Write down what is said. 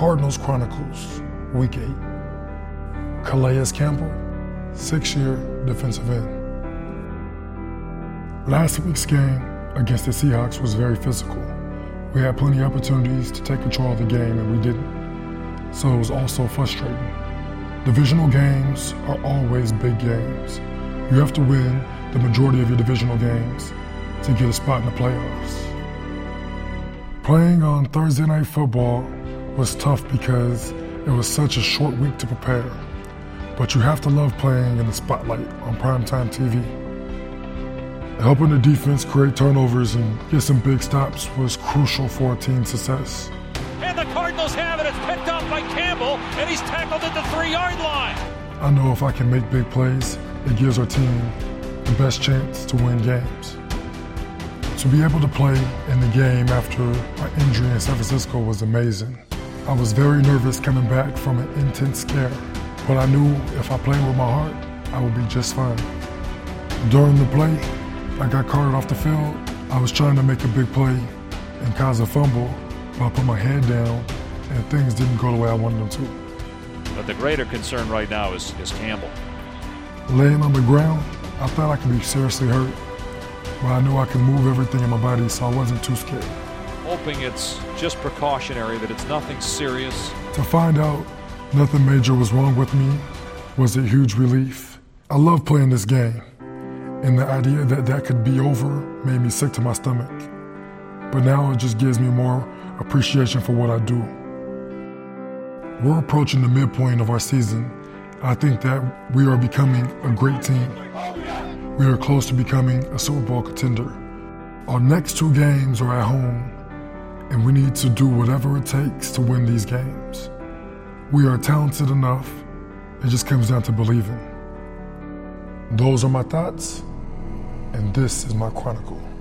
Cardinals Chronicles, Week 8. Calais Campbell, 6-year defensive end. Last week's game against the Seahawks was very physical. We had plenty of opportunities to take control of the game and we didn't. So it was also frustrating. Divisional games are always big games. You have to win the majority of your divisional games to get a spot in the playoffs. Playing on Thursday Night Football was tough because it was such a short week to prepare. But you have to love playing in the spotlight on primetime TV. Helping the defense create turnovers and get some big stops was crucial for team success. And the Cardinals have it. It's picked up by Campbell, and he's tackled at the 3-yard line. I know if I can make big plays, it gives our team the best chance to win games. To be able to play in the game after my injury in San Francisco was amazing. I was very nervous coming back from an intense scare, but I knew if I played with my heart, I would be just fine. During the play, I got carted off the field. I was trying to make a big play and cause a fumble, but I put my head down and things didn't go the way I wanted them to. But the greater concern right now is Campbell. Laying on the ground, I thought I could be seriously hurt, but I knew I could move everything in my body, so I wasn't too scared. Hoping it's just precautionary, that it's nothing serious. To find out nothing major was wrong with me was a huge relief. I love playing this game, and the idea that that could be over made me sick to my stomach. But now it just gives me more appreciation for what I do. We're approaching the midpoint of our season. I think that we are becoming a great team. We are close to becoming a Super Bowl contender. Our next 2 games are at home, and we need to do whatever it takes to win these games. We are talented enough. It just comes down to believing. Those are my thoughts, and this is my chronicle.